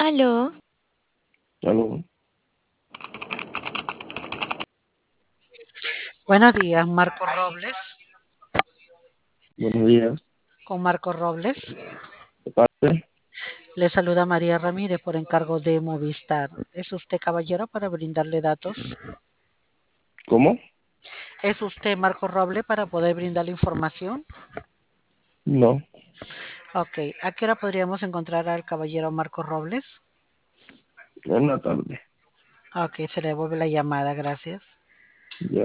Aló, Aló, Buenos días, Marco Robles. buenos días. Con Marco Robles. ¿De parte? Le saluda María Ramírez por encargo de Movistar. ¿Es usted caballero para brindarle datos? ¿Cómo? ¿Es usted Marco Robles para poder brindarle información? No, Ok, ¿a qué hora podríamos encontrar al caballero Marco Robles? en la tarde. Ok, se le devuelve la llamada, gracias. Ya.